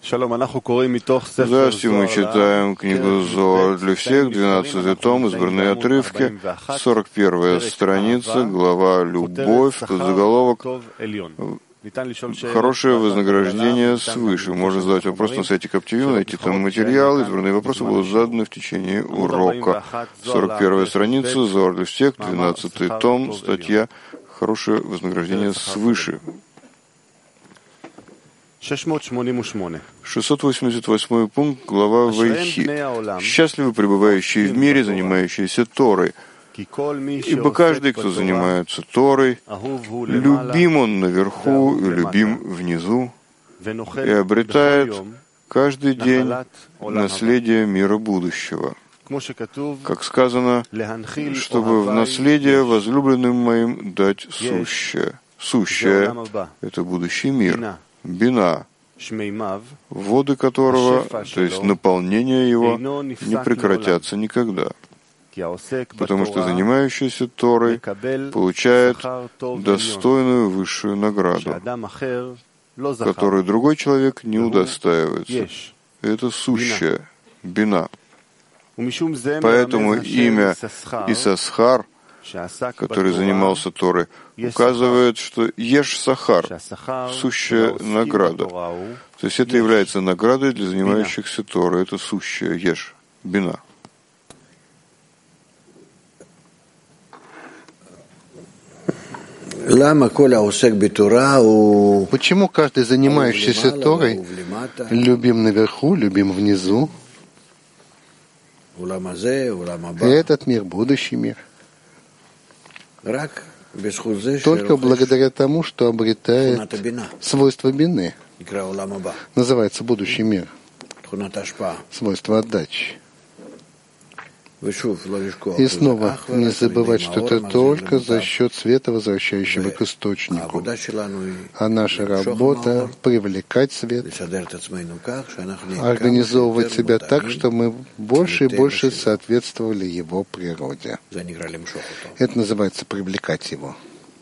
Здравствуйте, мы читаем книгу Зоар для всех, 12 том, избранные отрывки, 41 страница, глава «Любовь», подзаголовок «Хорошее вознаграждение свыше». Можно задать вопрос на сайте Каптивим, найти там материал. Избранные вопросы будут заданы в течение урока. 41 страница, Зоар для всех, 12 том, статья «Хорошее вознаграждение свыше». 688 пункт, глава Вайхи. «Счастливы пребывающие в мире, занимающиеся Торой, ибо каждый, кто занимается Торой, любим он наверху и любим внизу, и обретает каждый день наследие мира будущего». Как сказано, чтобы в наследие возлюбленным моим дать сущее. Сущее — это будущий мир. Бина, воды которого, то есть наполнение его, не прекратятся никогда. Потому что занимающийся Торой получает достойную высшую награду, которую другой человек не удостаивается. Это сущее, бина. Поэтому имя Исасхар, который занимался Торой, указывает, что Еш Сахар, сущая награда. То есть это является наградой для занимающихся Торой. Это сущая Еш, бина. Почему каждый занимающийся Торой любим наверху, любим внизу? И этот мир, будущий мир. Только благодаря тому, что обретает свойство бины, называется будущий мир, свойство отдачи. И снова не забывать, что это только за счет света, возвращающего к источнику. А наша работа — привлекать свет, организовывать себя так, чтобы мы больше и больше соответствовали его природе. Это называется привлекать его.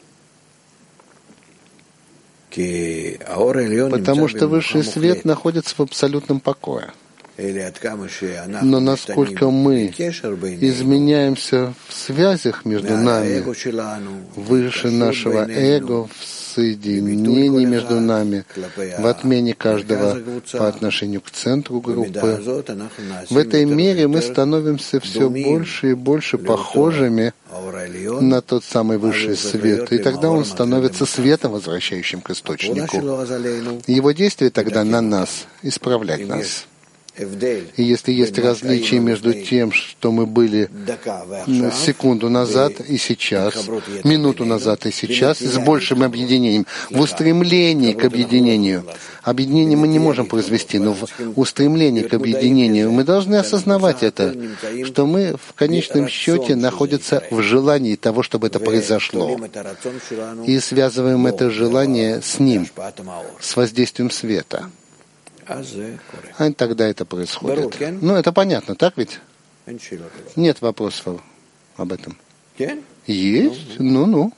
Потому что высший свет находится в абсолютном покое. Но насколько мы изменяемся в связях между нами, выше нашего эго, в соединении между нами, в отмене каждого по отношению к центру группы, в этой мере мы становимся все больше и больше похожими на тот самый высший свет, и тогда он становится светом, возвращающим к источнику. Его действие тогда на нас, исправлять нас. И если есть различие между тем, что мы были секунду назад и сейчас, минуту назад и сейчас, с большим объединением, в устремлении к объединению. Объединение мы не можем произвести, но в устремлении к объединению мы должны осознавать это, что мы в конечном счете находимся в желании того, чтобы это произошло. И связываем это желание с ним, с воздействием света. А тогда это происходит. Ну, это понятно, так ведь? Нет вопросов об этом. Есть? Ну.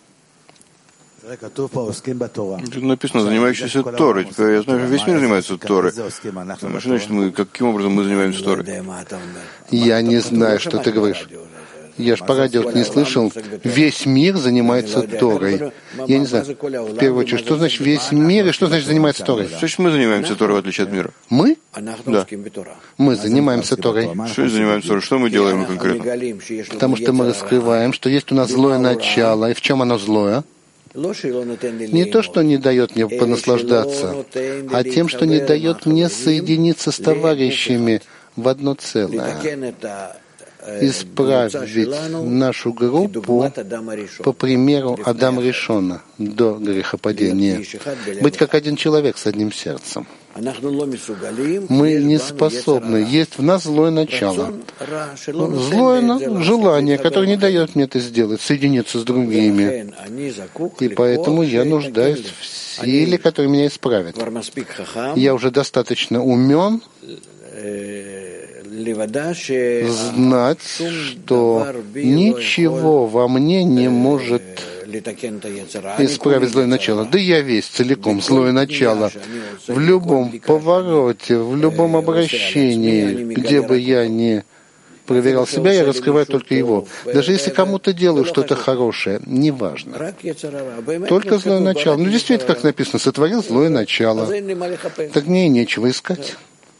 Тут написано, занимающийся Торой. Теперь я знаю, что весь мир занимается Торой. Что значит, каким образом мы занимаемся Торой? Я не знаю, что ты говоришь. Я ж по радио не слышал. Весь мир занимается Торой. Я не знаю. В первую очередь, что значит весь мир и что значит занимается Торой? Что значит мы занимаемся Торой, в отличие от мира? Мы? Да. Мы занимаемся Торой. Что занимаемся Торой? Что мы делаем конкретно? Потому что мы раскрываем, что есть у нас злое начало. И в чем оно злое? Не то, что не дает мне понаслаждаться, а тем, что не дает мне соединиться с товарищами в одно целое. Исправить нашу группу по примеру Адама Ришона до грехопадения. Быть как один человек с одним сердцем. Мы не способны. Есть в нас злое начало. Злое желание, которое не дает мне это сделать, соединиться с другими. И поэтому я нуждаюсь в силе, которая меня исправит. Я уже достаточно умен знать, что ничего во мне не может исправить злое начало. Да я весь целиком злое начало. В любом повороте, в любом обращении, где бы я ни проверял себя, я раскрываю только его. Даже если кому-то делаю что-то хорошее, неважно. Только злое начало. Ну, действительно, как написано, сотворил злое начало. Так мне и нечего искать.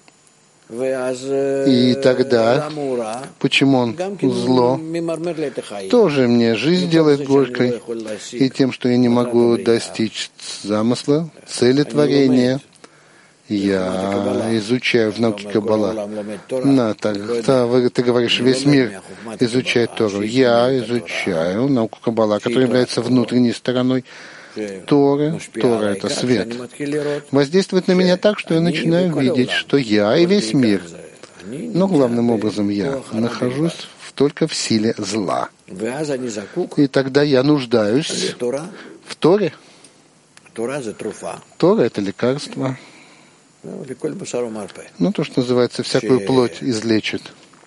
И тогда, почему он зло, тоже мне жизнь делает горькой, и тем, что я не могу достичь замысла, цели творения, я изучаю в науке Каббала. Ты говоришь, весь мир изучает Тору. Я изучаю науку Каббала, которая является внутренней стороной Торы. Тора — это свет. Воздействует на меня так, что я начинаю видеть, что я и весь мир, но главным образом я нахожусь только в силе зла. И тогда я нуждаюсь в Торе. Тора — это лекарство. Ну, то, что называется, всякую плоть излечит.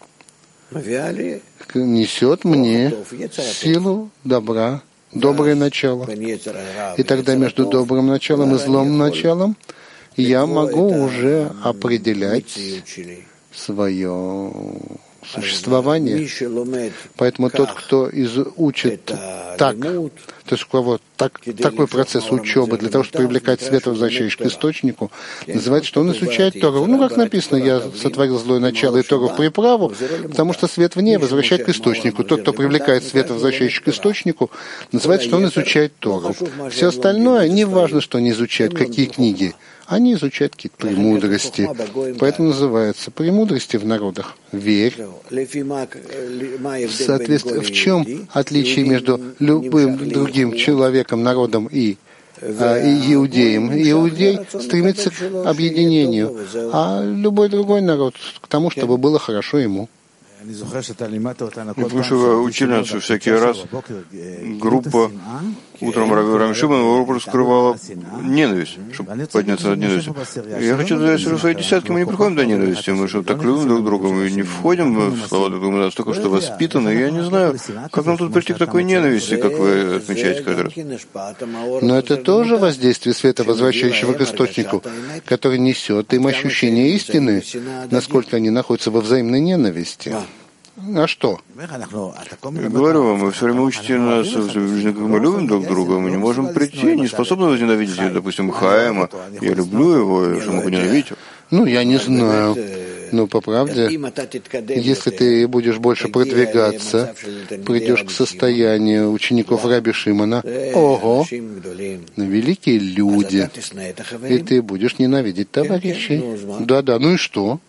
Несет мне силу добра, доброе начало. И тогда между добрым началом и злым началом я могу уже определять свое существование. Поэтому тот, кто учит так, то есть у кого такой процесс учебы для того, чтобы привлекать свет, возвращающий к источнику, называется, что он изучает Тору. Ну, как написано, я сотворил злое начало и Тору в приправу, потому что свет вне возвращает к источнику. Тот, кто привлекает свет, возвращающий к источнику, называется, что он изучает Тору. Все остальное, не важно, что они изучают, какие книги. Они изучают какие-то премудрости. Поэтому называется премудрости в народах. Верь. Соответственно, в чем отличие между любым другим человеком, народом и иудеем? Иудей стремится к объединению, а любой другой народ к тому, чтобы было хорошо ему. Потому что вы учили нас, что всякий раз группа утром Рами Шимон вопрос скрывала ненависть, чтобы подняться над ненавистью. Я хочу сказать, что в свои десятки мы не приходим до ненависти, мы что так любим друг друга, мы не входим в слова друг друга, настолько, что воспитаны. Я не знаю, как нам тут прийти к такой ненависти, как вы отмечаете каждый раз. Но это тоже воздействие света, возвращающего к источнику, который несет им ощущение истины, насколько они находятся во взаимной ненависти. А что? Я говорю вам, вы все время учите нас, как мы любим друг друга, мы не можем прийти, не способны возненавидеть, допустим, Хаима. Я люблю его, я же могу ненавидеть его. Ну, я не знаю. Но по правде, если ты будешь больше продвигаться, придешь к состоянию учеников Раби Шимона, ого, великие люди, и ты будешь ненавидеть товарищей. Да-да, ну и что?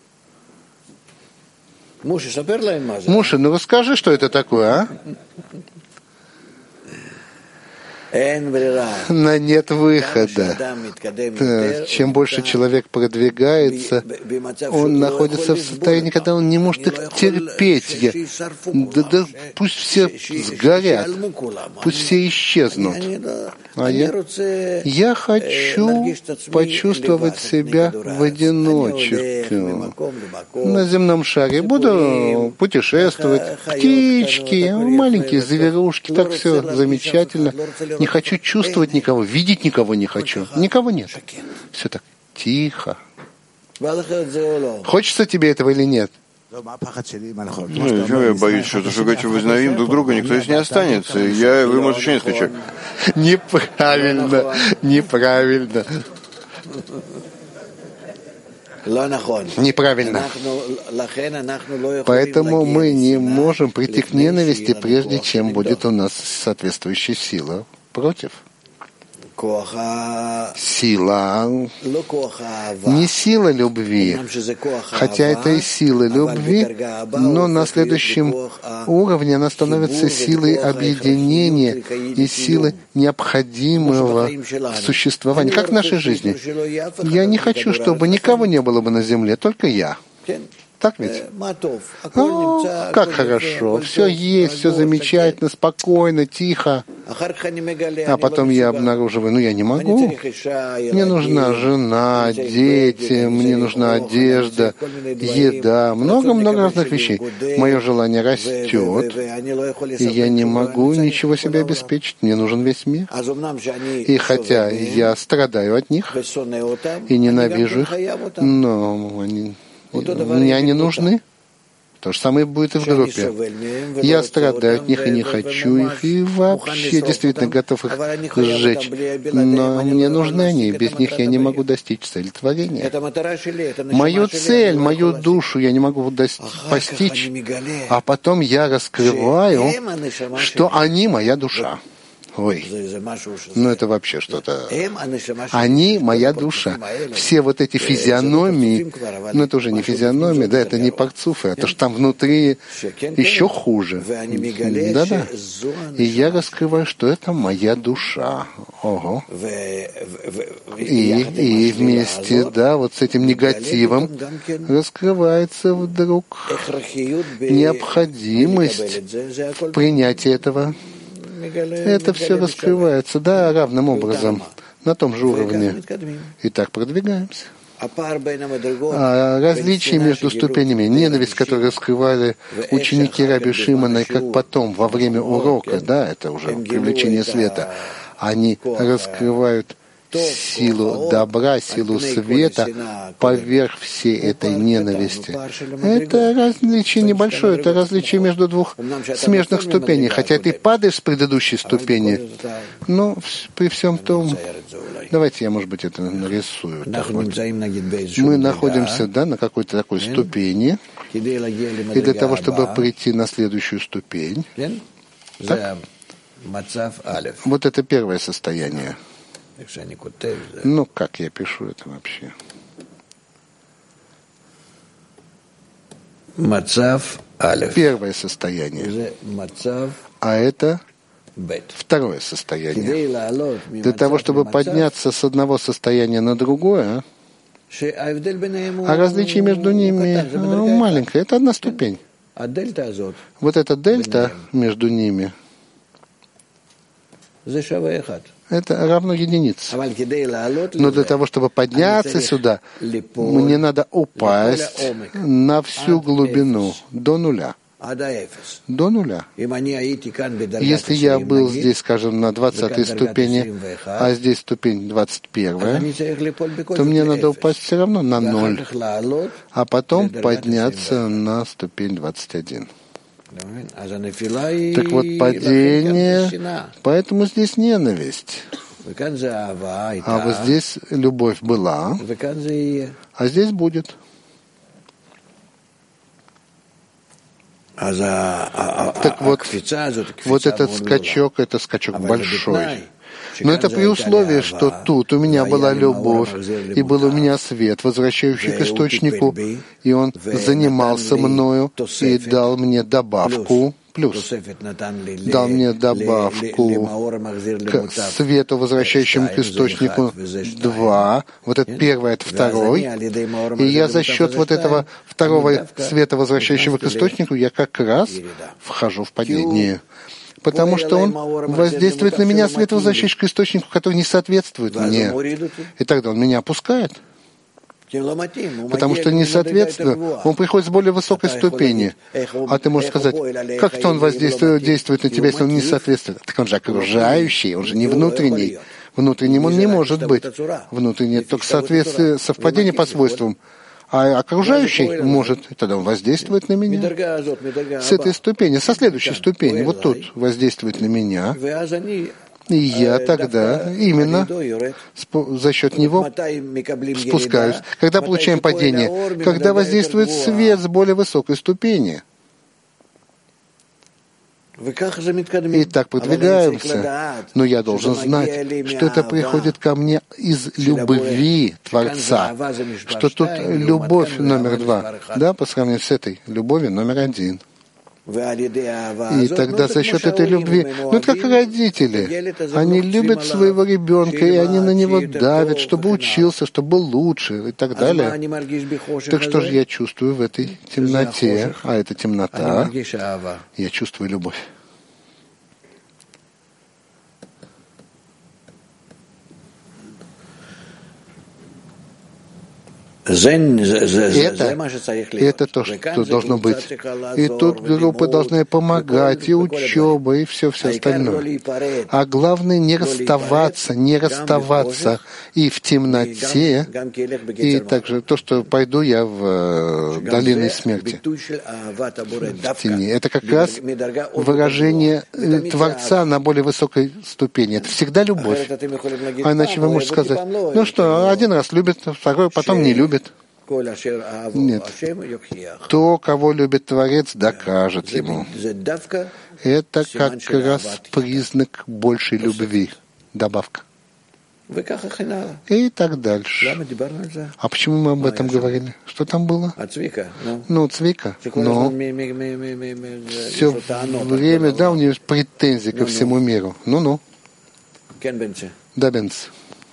Муша, ну расскажи, что это такое, а? Нет выхода. Чем больше человек продвигается, он находится в состоянии, когда он не может их терпеть. Да пусть все сгорят, пусть все исчезнут. А я хочу почувствовать себя в одиночестве. На земном шаре буду путешествовать, птички, маленькие зверушки, так все замечательно. Не хочу чувствовать никого, видеть никого не хочу. Никого нет. Все так тихо. Хочется тебе этого или нет? Ну, я боюсь, что вы говорите, возненавидим друг друга, никто здесь не останется. Вы, может, еще несколько человек. Неправильно. Неправильно. Поэтому мы не можем прийти к ненависти, прежде чем будет у нас соответствующая сила против. Сила, не сила любви, хотя это и сила любви, но на следующем уровне она становится силой объединения и силой необходимого существования, как в нашей жизни. Я не хочу, чтобы никого не было бы на земле, только я. Так ведь? Как хорошо. Все есть, все замечательно, спокойно, тихо. А потом я обнаруживаю, я не могу. Мне нужна жена, дети, мне нужна одежда, еда, много-много разных вещей. Мое желание растет, и я не могу ничего себе обеспечить. Мне нужен весь мир. И хотя я страдаю от них и ненавижу их, но мне они нужны. То же самое будет и в группе. Я страдаю от них и не хочу их, и вообще действительно готов их сжечь. Но мне нужны они, и без них я не могу достичь цели творения. Мою цель, мою душу я не могу постичь, а потом я раскрываю, что они моя душа. Ой, это вообще что-то. Они моя душа. Все вот эти физиономии, это уже не физиономия, это не парцуфы, а то, что там внутри еще хуже. Да-да. И я раскрываю, что это моя душа. И вместе, вот с этим негативом раскрывается вдруг необходимость принятия этого. Это все раскрывается, равным образом, на том же уровне. И так продвигаемся. Различие между ступенями, ненависть, которую раскрывали ученики Раби Шимона, и как потом, во время урока, это уже привлечение света, они раскрывают силу добра, силу света поверх всей этой ненависти. Это различие небольшое, это различие между двух смежных ступеней. Хотя ты падаешь с предыдущей ступени, но при всем том, давайте я, может быть, это нарисую. Мы находимся на какой-то такой ступени, и для того, чтобы прийти на следующую ступень, вот это первое состояние. Как я пишу это вообще? Первое состояние. А это второе состояние. Для того, чтобы подняться с одного состояния на другое, а различие между ними маленькое, это одна ступень. Вот эта дельта между ними, это равно единице. Но для того, чтобы подняться сюда, мне надо упасть на всю глубину, до нуля. До нуля. Если я был здесь, скажем, на 20-й ступени, а здесь ступень 21, то мне надо упасть все равно на 0, а потом подняться на ступень 21. Так вот, падение, поэтому здесь ненависть. А вот здесь любовь была, а здесь будет. Так вот этот скачок, это скачок большой. Но это при условии, что тут у меня была любовь, и был у меня свет, возвращающий к источнику, и он занимался мною и дал мне добавку, плюс, дал мне добавку к свету, возвращающему к источнику 2, вот это первое, это второй, и я за счет вот этого второго света, возвращающего к источнику, я как раз вхожу в падение. Потому что он воздействует на меня, свет, возвращающий к источнику, который не соответствует мне. И тогда он меня опускает. Потому что не соответственно, он приходит с более высокой ступени. А ты можешь сказать, как-то он действует на тебя, если он не соответствует. Так он же окружающий, он же не внутренний. Внутренним он не может быть. Внутренний только соответствие, совпадение по свойствам. А окружающий может, тогда он воздействует на меня. С этой ступени, со следующей ступени, вот тут воздействует на меня. И я тогда именно за счет него спускаюсь. Когда получаем падение? Когда воздействует свет с более высокой ступени. И так продвигаемся. Но я должен знать, что это приходит ко мне из любви Творца, что тут любовь номер 2, по сравнению с этой любовью номер 1. И тогда за счет этой любви, это как родители, они любят своего ребенка, и они на него давят, чтобы учился, чтобы был лучше и так далее. Так что же я чувствую в этой темноте? А это темнота. Я чувствую любовь. Это то, что должно быть. И тут группы должны помогать, и учеба, и все остальное. А главное не расставаться и в темноте, и также то, что пойду я в долину смерти, в тени. Это как раз выражение Творца на более высокой ступени. Это всегда любовь. А иначе вы можете сказать, ну что, один раз любит, второй потом не любит. Нет. То, кого любит Творец, докажет ему. Это как раз признак большей любви. Добавка. И так дальше. А почему мы об этом говорили? Что там было? Цвика. Но все время, у нее есть претензии ко всему миру. Да, Бенц.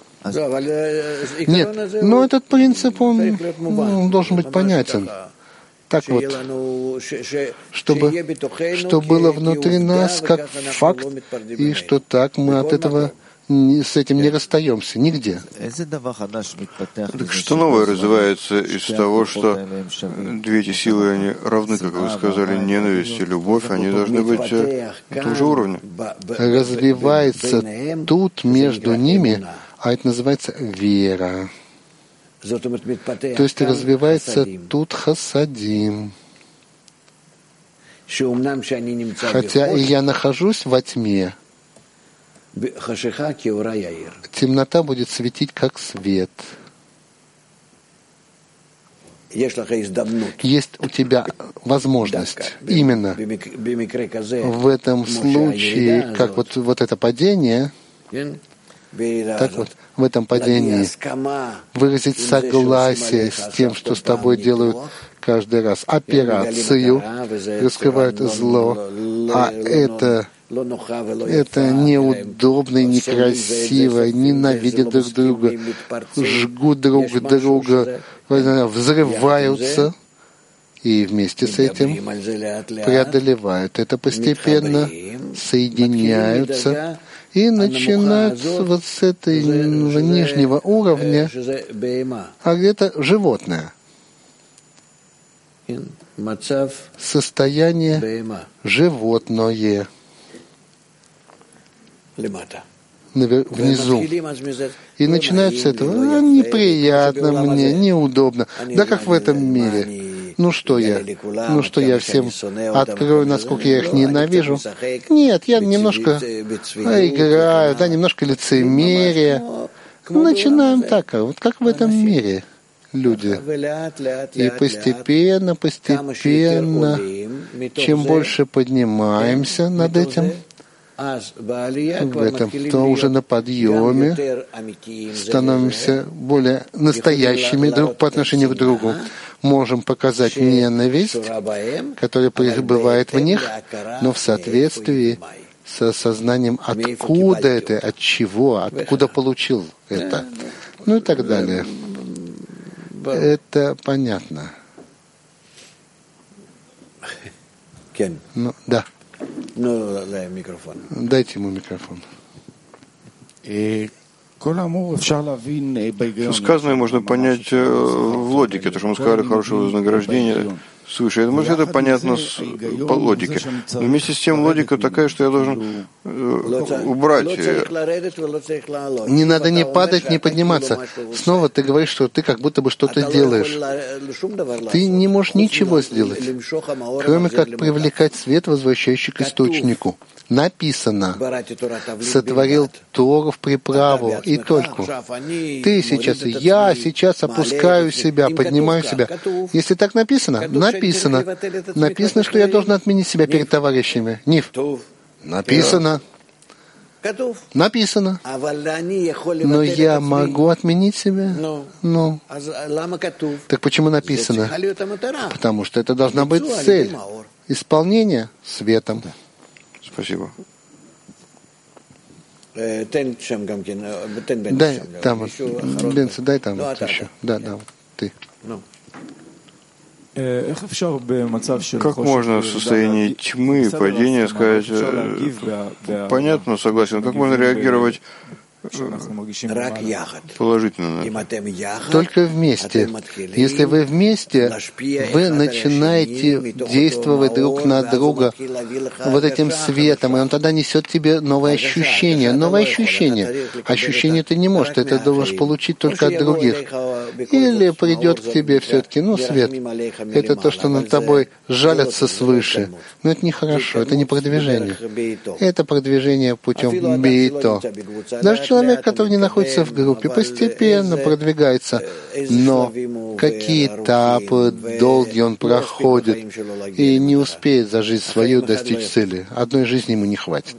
Нет, но этот принцип, он должен быть понятен. Так вот, чтобы было внутри нас как факт, и что так мы от этого с этим не расстаемся нигде. Так что новое развивается из того, что две эти силы, они равны, как вы сказали, ненависть и любовь, они должны быть на том же уровне. Развивается тут между ними, а это называется вера. То есть развивается тут хасадим. Хотя и я нахожусь во тьме, темнота будет светить как свет. Есть у тебя возможность именно в этом случае, как вот это падение, так вот, в этом падении выразить согласие с тем, что с тобой делают каждый раз операцию, раскрывают зло, а это неудобно и некрасиво, ненавидят друг друга, жгут друг друга, взрываются, и вместе с этим преодолевают это постепенно, соединяются и начинают вот с этого нижнего уровня, а где-то животное. Состояние животное. Внизу. И начинают с этого. Неприятно мне, неудобно. Да как в этом мире. Что я всем открою, насколько я их ненавижу? Нет, я немножко играю, немножко лицемерия. Начинаем так, вот как в этом мире люди. И постепенно, чем больше поднимаемся над этим, в этом, то уже на подъеме становимся более настоящими друг по отношению к другу. Можем показать ненависть, которая пребывает в них, но в соответствии с осознанием, откуда это, от чего, откуда получил это, и так далее. Это понятно. Да. Дайте ему микрофон. Все сказанное можно понять в логике, то, что мы сказали, хорошее вознаграждение свыше. Может, это понятно по логике. Но вместе с тем логика такая, что я должен убрать. Не надо ни падать, ни подниматься. Снова ты говоришь, что ты как будто бы что-то делаешь. Ты не можешь ничего сделать, кроме как привлекать свет, возвращающий к источнику. Написано: сотворил Тору в приправу и только. Ты сейчас, я сейчас опускаю себя, поднимаю себя. Если так написано, написано, что я должен отменить себя перед товарищами. Ниф. Написано. Но я могу отменить себя? Так почему написано? Потому что это должна быть цель. Исполнение светом. Спасибо. Дай там, Бенци, дай там вот еще. Да, вот ты. Как можно в состоянии тьмы и падения сказать, понятно, согласен, как можно реагировать положительно? Только вместе. Если вы вместе, вы начинаете действовать друг на друга вот этим светом, и он тогда несет тебе новое ощущение. Новое ощущение. Ощущение ты не можешь, это должен получить только от других. Или придет к тебе все-таки, свет. Это то, что над тобой жалятся свыше. Но это нехорошо, это не продвижение. Это продвижение путем бейто. Даже человек, который не находится в группе, постепенно продвигается, но какие этапы долгие он проходит и не успеет за жизнь свою достичь цели. Одной жизни ему не хватит.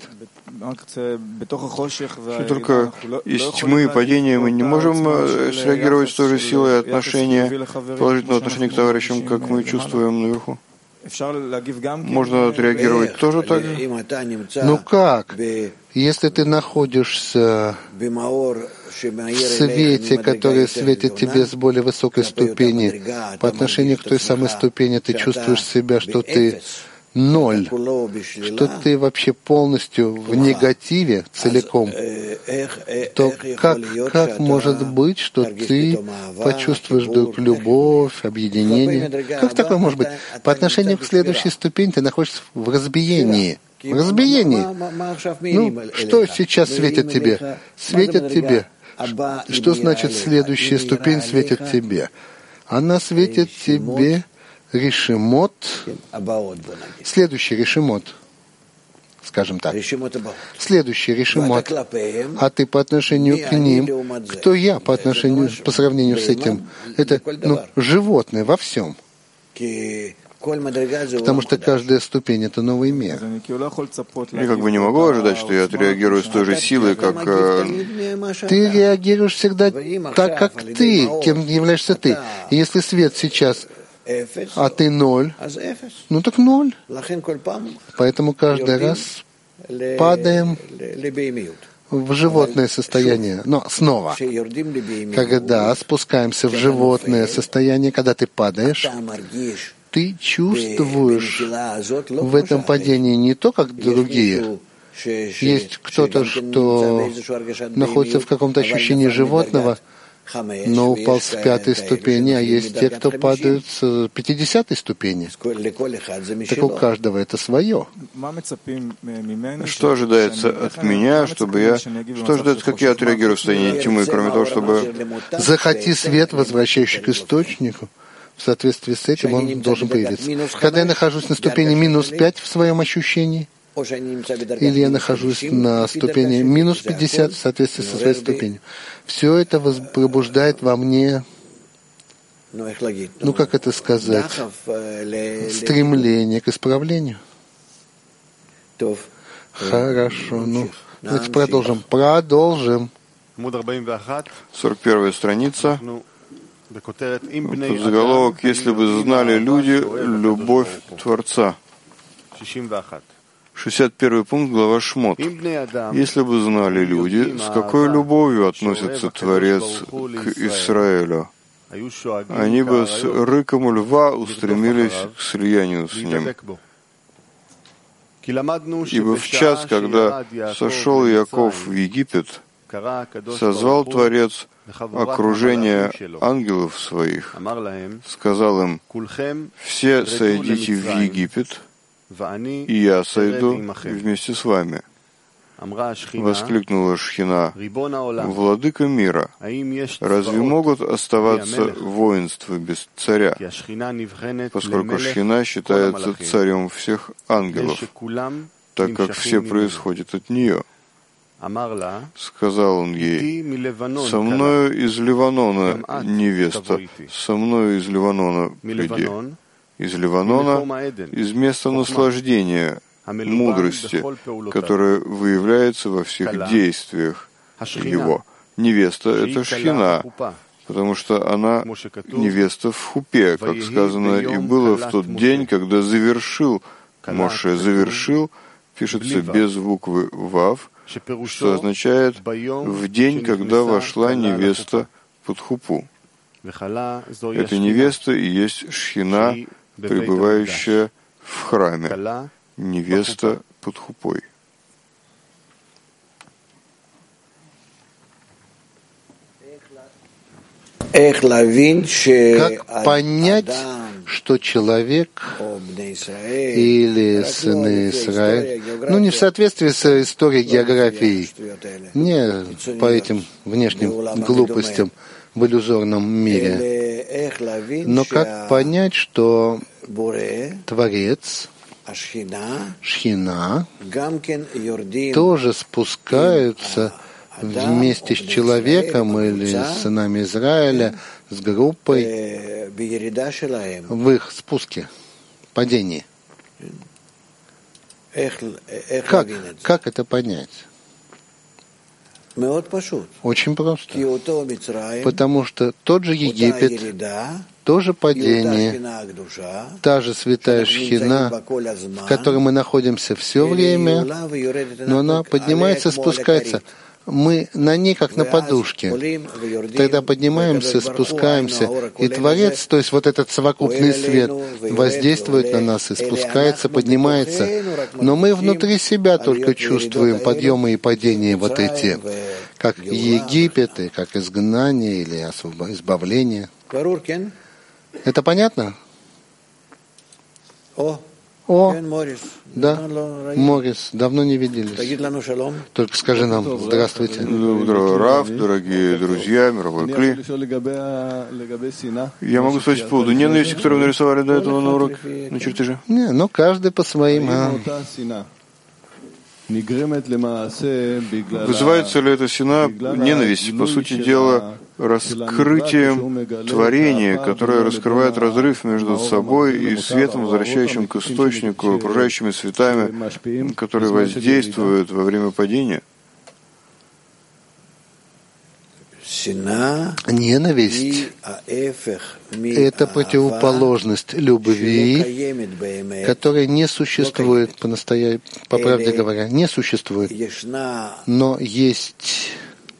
Только из тьмы и падения мы не можем среагировать с той же силой отношения, положительного отношения к товарищам, как мы чувствуем наверху. Можно отреагировать тоже так же? Как? Если ты находишься в свете, который светит тебе с более высокой ступени, по отношению к той самой ступени ты чувствуешь себя, что ты ноль, что ты вообще полностью в негативе целиком, то как может быть, что ты почувствуешь вдруг любовь, объединение? Как такое может быть? По отношению к следующей ступени ты находишься в разбиении. В разбиении. Что сейчас светит тебе? Светит тебе. Что значит следующая ступень светит тебе? Она светит тебе решимот, следующий решимот, скажем так, следующий решимот, а ты по отношению к ним, кто я по сравнению с этим? Это животное во всем. Потому что каждая ступень — это новый мир. Я не могу ожидать, что я отреагирую с той же силой, как... Ты реагируешь всегда так, как ты, кем являешься ты. И если свет сейчас, а ты ноль, так ноль. Поэтому каждый раз падаем в животное состояние. Но снова, когда спускаемся в животное состояние, когда ты падаешь, ты чувствуешь в этом падении не то, как другие. Есть кто-то, что находится в каком-то ощущении животного, но упал с 5-й ступени, а есть те, кто падают с 50-й ступени. Так у каждого это свое. Что ожидается от меня, чтобы я... Что ожидается, как я отреагирую в состоянии тьмы, кроме того, чтобы... Захоти свет, возвращающий к источнику. В соответствии с этим он должен появиться. Когда я нахожусь на ступени -5 в своем ощущении, или я нахожусь на ступени -50 в соответствии со своей ступенью, все это пробуждает во мне, как это сказать, стремление к исправлению. Хорошо, давайте продолжим. 41-я страница. Заголовок: «Если бы знали люди любовь Творца». 61 пункт, глава Шмот. «Если бы знали люди, с какой любовью относится Творец к Израилю, они бы с рыком льва устремились к слиянию с ним. Ибо в час, когда сошел Иаков в Египет, созвал Творец окружение ангелов своих, сказал им: все сойдите в Египет, и я сойду вместе с вами. Воскликнула Шхина: Владыка мира, разве могут оставаться воинства без царя, поскольку Шхина считается царем всех ангелов, так как все происходит от нее? Сказал он ей: со мною из Ливанона невеста, со мною из Ливанона приди, из Ливанона, из места наслаждения, мудрости, которая выявляется во всех действиях его. Невеста — это Шхина, потому что она невеста в хупе, как сказано, и было в тот день, когда завершил, завершил, пишется без буквы «вав», что означает «в день, когда вошла невеста под хупу». Эта невеста и есть Шхина, пребывающая в храме, невеста под хупой. Как понять, что человек или сыны Израиля, не в соответствии с историей географией, не по этим внешним глупостям в иллюзорном мире, но как понять, что Творец, Шхина, тоже спускаются вместе с человеком или с сынами Израиля, с группой в их спуске, падении. Как это понять? Очень просто. Потому что тот же Египет, тоже падение, та же святая Шхина, в которой мы находимся все время, но она поднимается, спускается. Мы на ней как на подушке. Тогда поднимаемся, спускаемся, и Творец, то есть вот этот совокупный свет, воздействует на нас и спускается, поднимается. Но мы внутри себя только чувствуем подъемы и падения вот эти, как Египет, и как изгнание или избавление. Это понятно? Да, Морис, давно не виделись. Только скажи нам здравствуйте. Здравствуй, Рав, дорогие друзья, мировой Кли. Я могу спросить по поводу ненависти, которую вы нарисовали до этого на урок, на чертеже? Не, каждый по своим. Вызывается ли эта сина ненависть, по сути дела, раскрытием творения, которое раскрывает разрыв между собой и светом, возвращающим к источнику, окружающими светами, которые воздействуют во время падения? Ненависть — это противоположность любви, которая не существует, по правде говоря, не существует. Но есть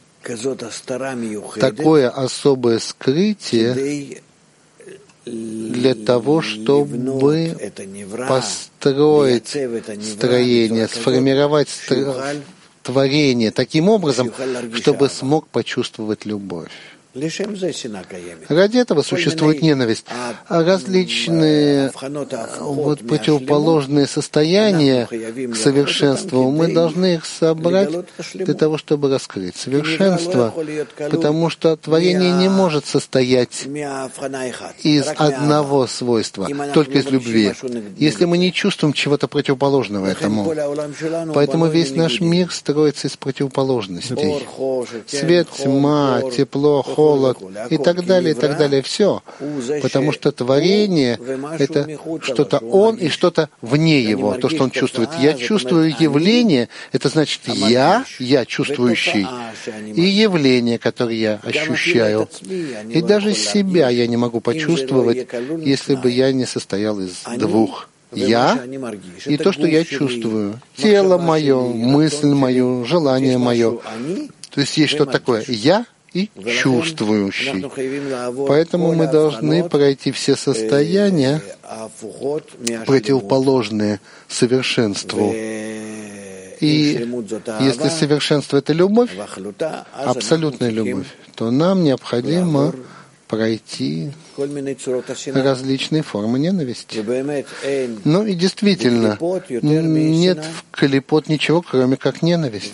такое особое скрытие для того, чтобы построить строение, сформировать творение таким образом, чтобы смог почувствовать любовь. Ради этого существует ненависть. А различные противоположные состояния к совершенству, мы должны их собрать для того, чтобы раскрыть совершенство, потому что творение не может состоять из одного свойства, только из любви, если мы не чувствуем чего-то противоположного этому. Поэтому весь наш мир строится из противоположностей. Свет, тьма, тепло, холод и так далее, все. Потому что творение — это что-то он и что-то вне его, то, что он чувствует. Я чувствую явление, это значит я чувствующий, и явление, которое я ощущаю. И даже себя я не могу почувствовать, если бы я не состоял из двух. Я и то, что я чувствую. Тело мое, мысль мою, желание мое. То есть есть что-то такое я и чувствующий. Поэтому мы должны пройти все состояния, противоположные совершенству. И если совершенство — это любовь, абсолютная любовь, то нам необходимо пройти различные формы ненависти. И действительно, нет в клипот ничего, кроме как ненависть.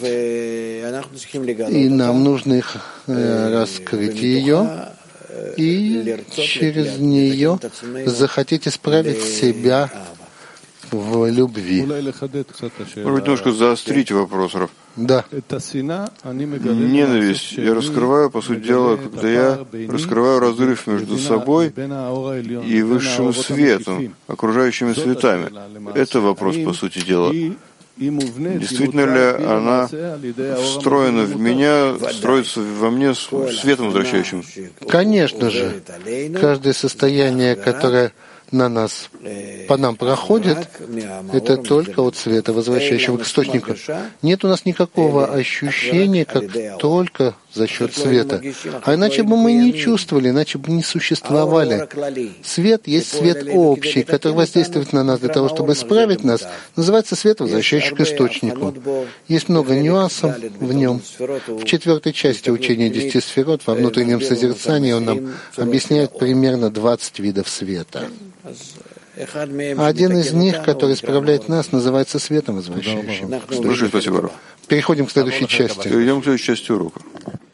И нам нужно их раскрыть ее и через нее захотеть исправить себя в любви. Может быть, немножко заострить вопрос, Рав. Да. Ненависть я раскрываю, по сути дела, когда я раскрываю разрыв между собой и высшим светом, окружающими светами. Это вопрос, по сути дела. Действительно ли она встроена в меня, строится во мне светом возвращающим? Конечно же. Каждое состояние, которое по нам проходит, это только от света, возвращающего к источнику. Нет у нас никакого ощущения, как только за счет света. А иначе бы мы не чувствовали, иначе бы не существовали. Свет есть свет общий, который воздействует на нас для того, чтобы исправить нас. Называется свет, возвращающий к источнику. Есть много нюансов в нем. В 4 части учения 10 сферот, во внутреннем созерцании, он нам объясняет примерно 20 видов света. Один из них, который исправляет нас, называется светом возвращающим. Большое спасибо. Переходим к следующей части. Перейдем к следующей части урока.